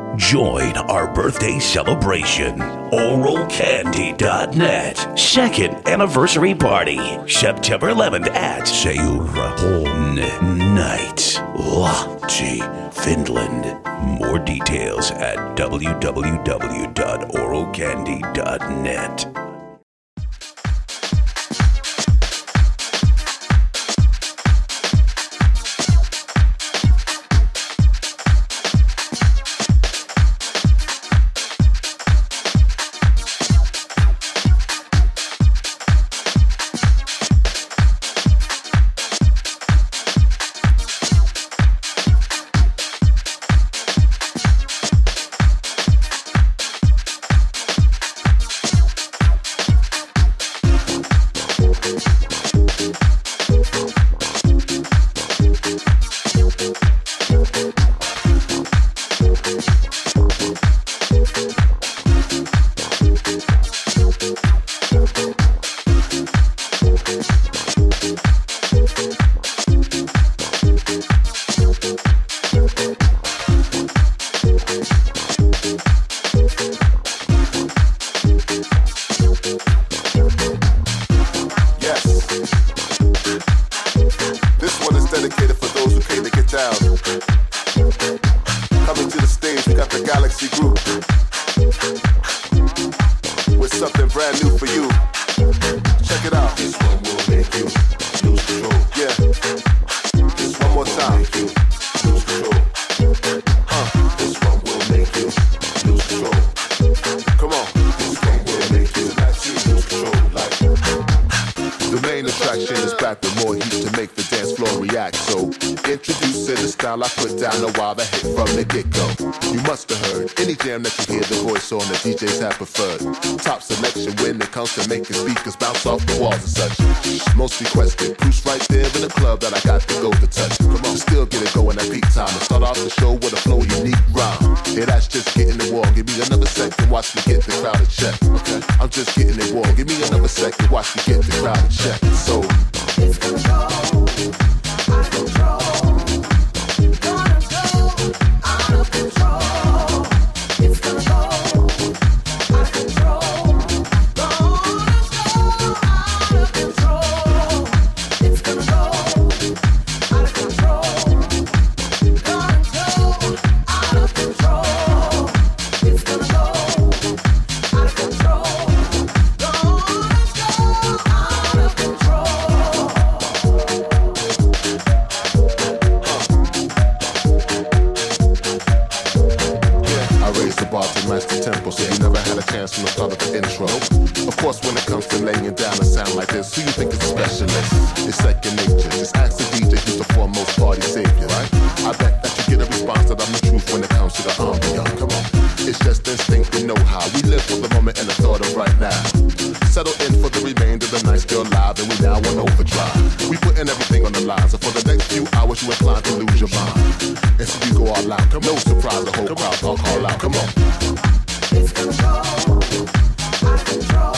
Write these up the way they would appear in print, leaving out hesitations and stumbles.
Join our birthday celebration. OralCandy.net. Second anniversary party. September 11th at Seuraholm Night. Lahti, Finland. More details at www.oralcandy.net. DJs have preferred top selection when it comes to making speakers bounce off the walls and such. Most requested, proofs right there in the club that I got to go to touch. Come on, still get it going at peak time and start off the show with a flow unique rhyme. Yeah, that's just getting it warm. Give me another second, watch me get the crowd in check. Okay, I'm just getting it warm. Give me another second, watch me get the crowd in check. So it's gonna go out of control. Gonna go out of control. It's gonna go. From the start of the intro. Of course, when it comes to laying down a sound like this, who you think is a specialist? It's second nature. Just ask the DJ who's the foremost party savior, right? I bet that you get a response that I'm the truth when it comes to the ambiance. Come on, it's just instinct and know-how. We live for the moment and the thought of right now. Settle in for the remainder of the night, still live, and we now on overdrive. We putting everything on the line, so for the next few hours, you inclined to lose your mind. And so you go all out. No surprise, the whole crowd all call out. Come on. It's gonna go out of control.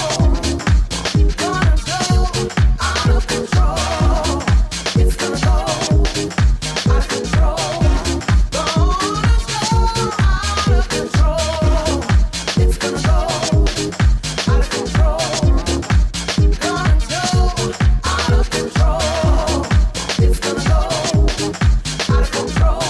Gonna go out of control. It's gonna go out of control. Gonna go out of control. It's gonna go out of control. Gonna go out of control. It's gonna go out of control.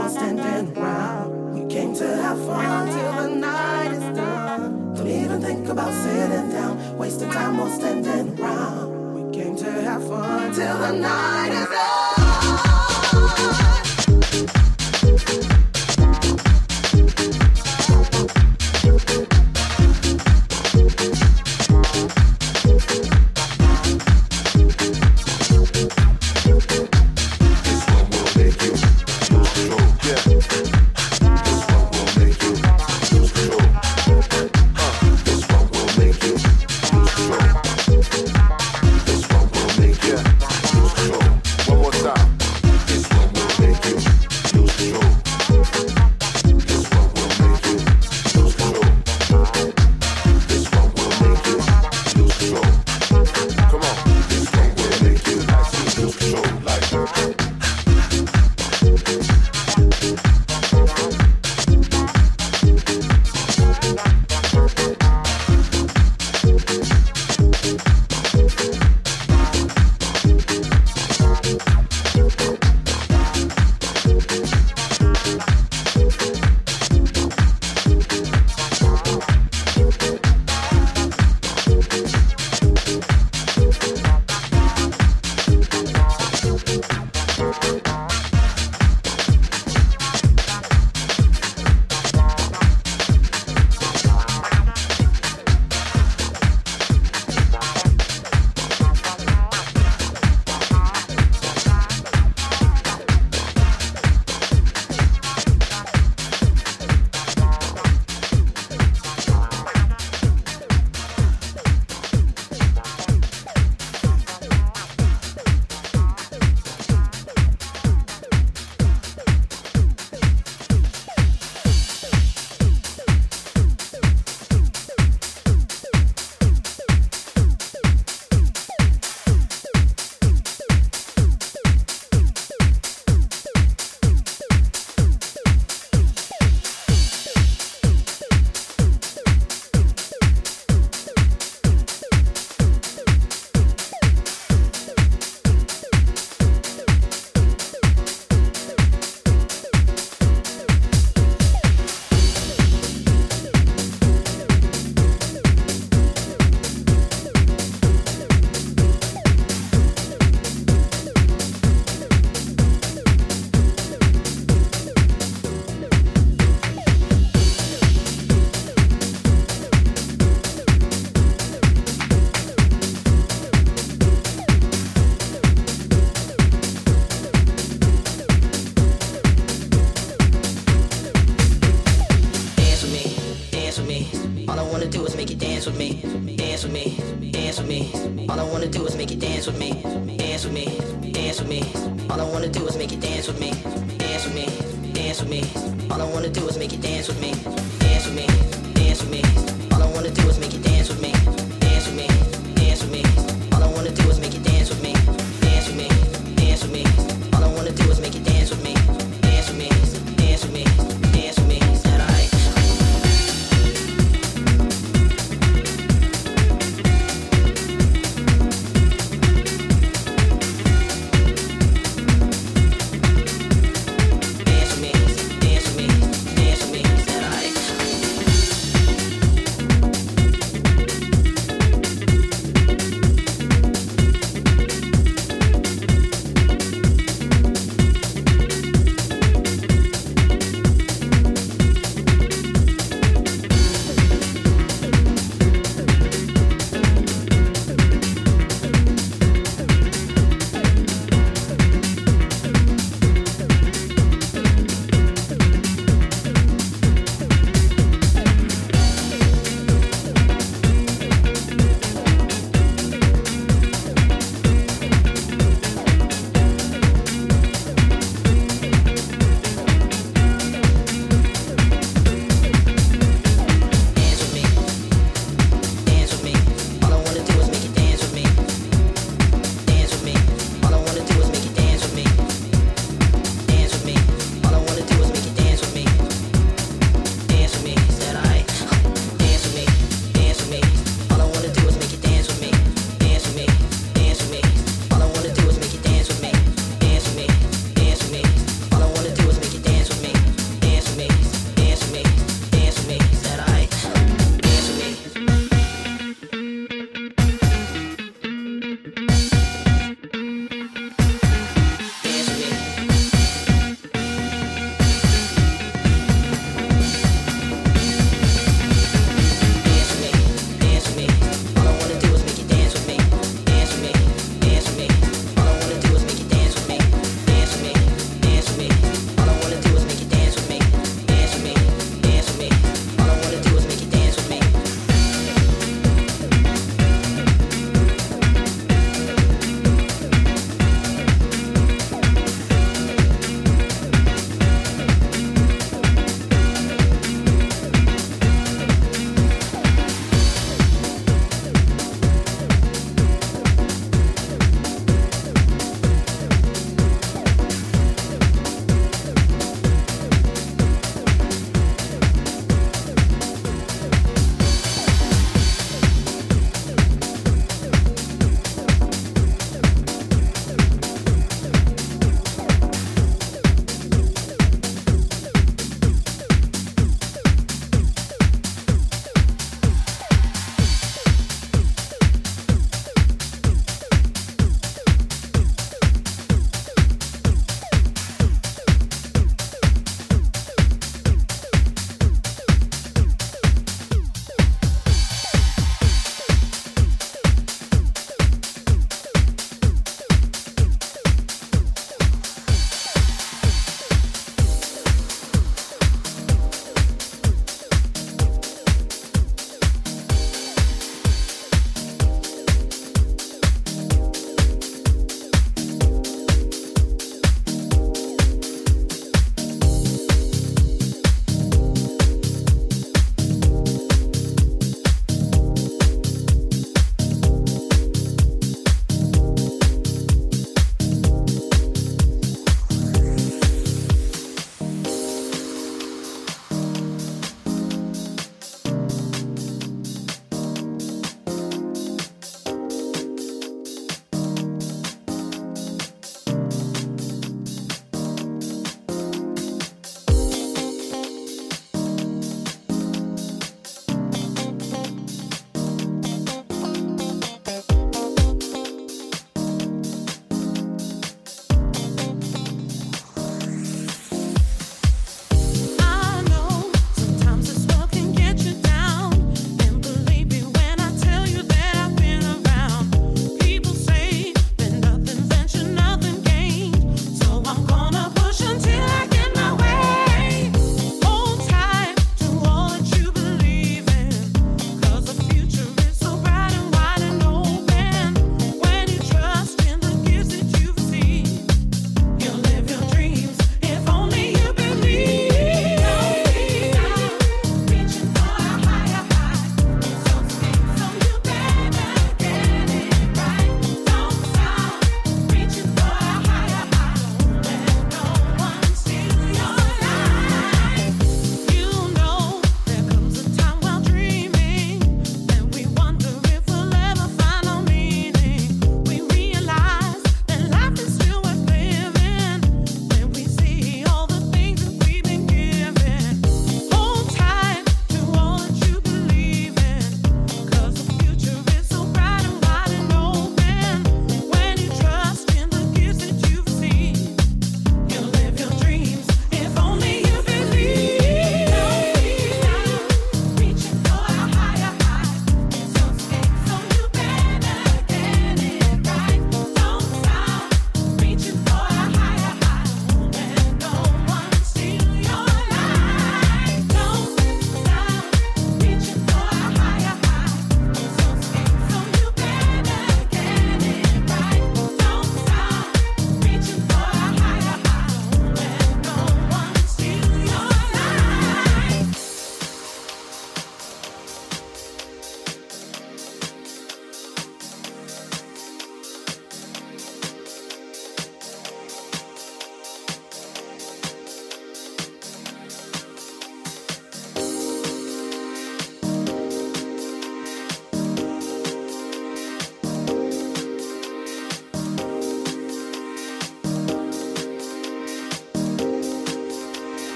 Think about sitting down, wasting time or standing around. We came to have fun till the night is over.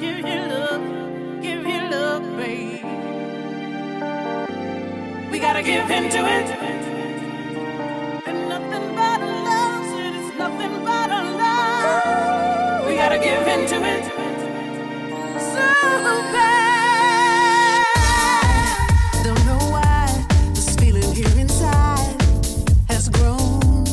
Give into it. And nothing but a love, so it's nothing but a love. We gotta give into it. So bad. Don't know why this feeling here inside has grown.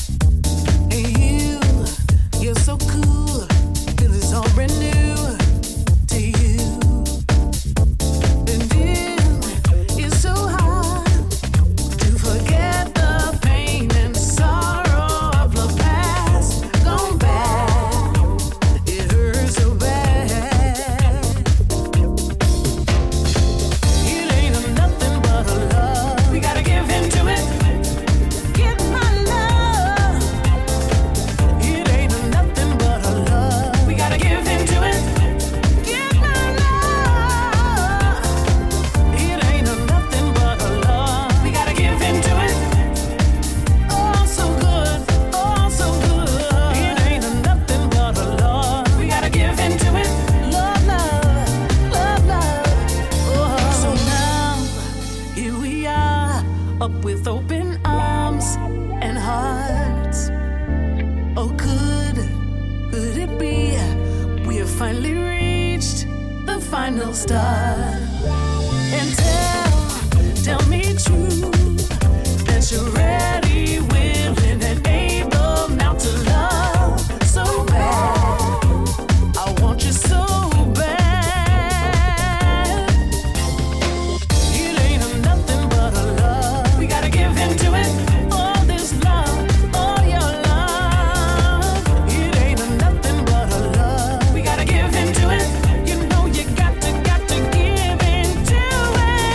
And you're so cool. Feel it's all brand new to you. And then it's so hard. Forget the pain and sorrow of the past gone bad. It hurts so bad. It ain't nothing but a love. We gotta give into it. Get my love. It ain't nothing but a love. We gotta give into it. Get my love. It ain't nothing but a love. We gotta give into it. Oh, so good. Oh, so good. It ain't nothing but a love. We gotta give into it. Love, love, love, love. Oh. So now, here we are, up with open arms and hearts. Oh, could it be we have finally reached the final start? And tell me true that you're ready, willing, and able now to love so bad. I want you so bad. It ain't nothing but a love. We gotta give into it. All this love, all your love. It ain't nothing but a love. We gotta give into it. You know you got to give into it.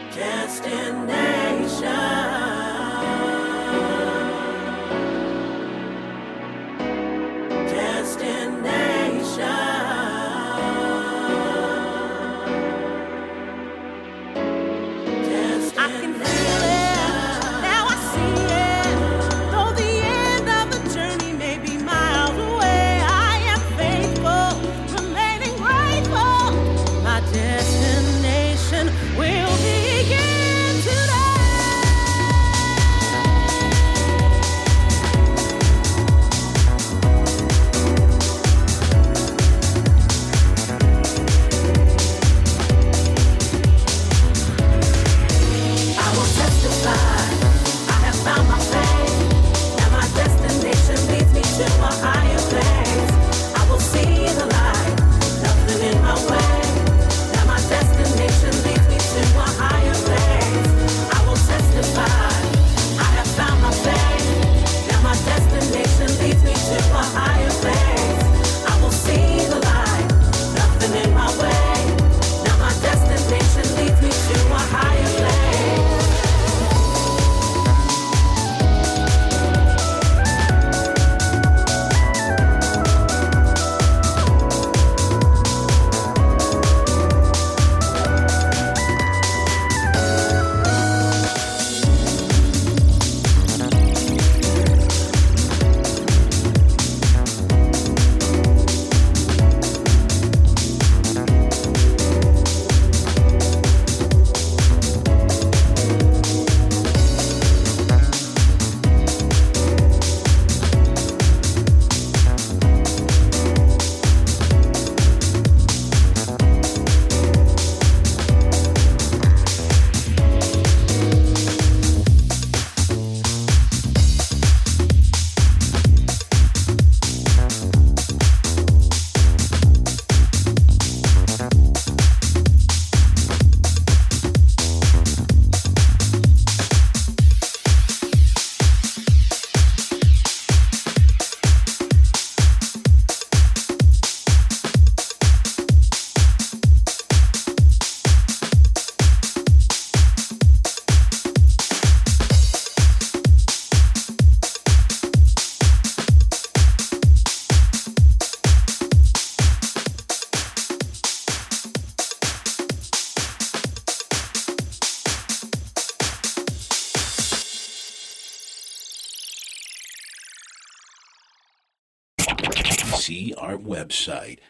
See our website,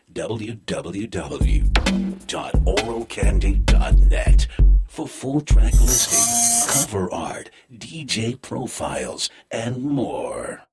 www.oralcandy.net, for full track listing, cover art, DJ profiles, and more.